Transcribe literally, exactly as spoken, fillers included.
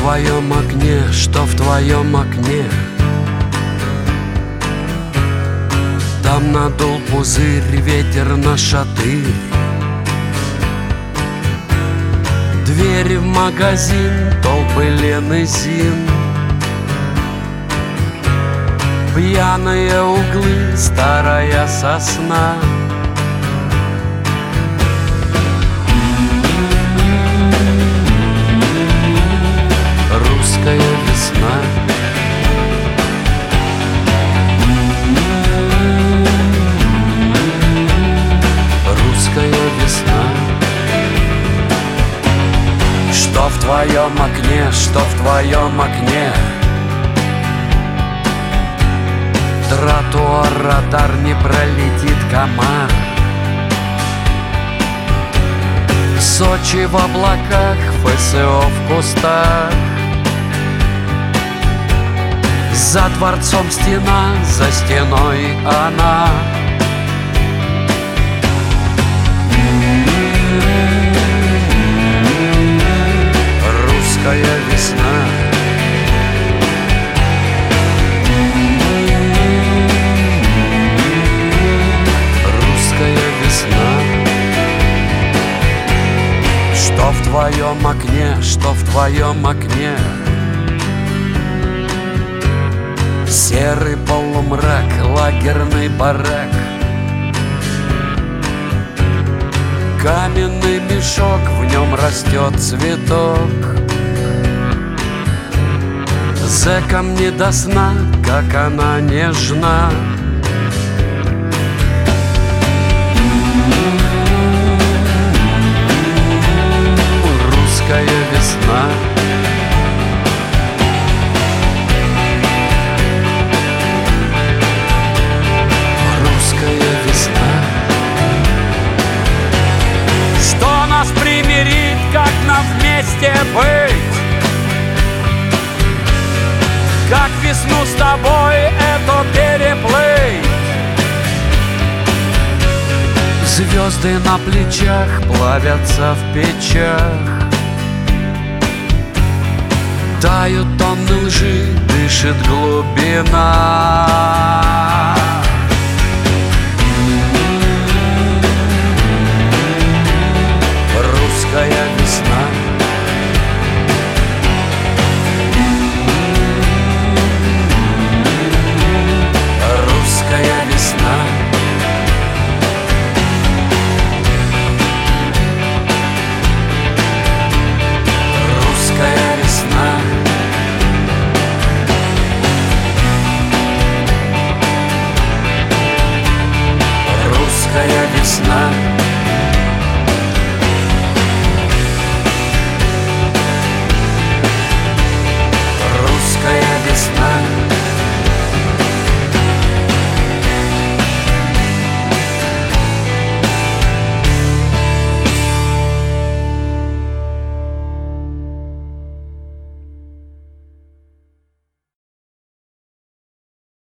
твоем окне, что в твоем окне? Там надул пузырь ветер на шатырь. Двери в магазин, толпы Лен и Зин, пьяные углы, старая сосна. Русская весна. Русская весна. Что в твоем окне, что в твоем окне? Тротуар, радар, не пролетит комар. Сочи в облаках, ФСО в кустах. За дворцом стена, за стеной она. Русская весна. Русская весна. Что в твоем окне, что в твоем окне? Серый полумрак, лагерный барак. Каменный мешок, в нем растет цветок. Зэкам не до сна, как она нежна. Русская весна. Русская весна. Что нас примирит, как нам вместе быть? Как весну с тобой эту переплыть? Звезды на плечах плавятся в печах. Тают тонны лжи, дышит глубина.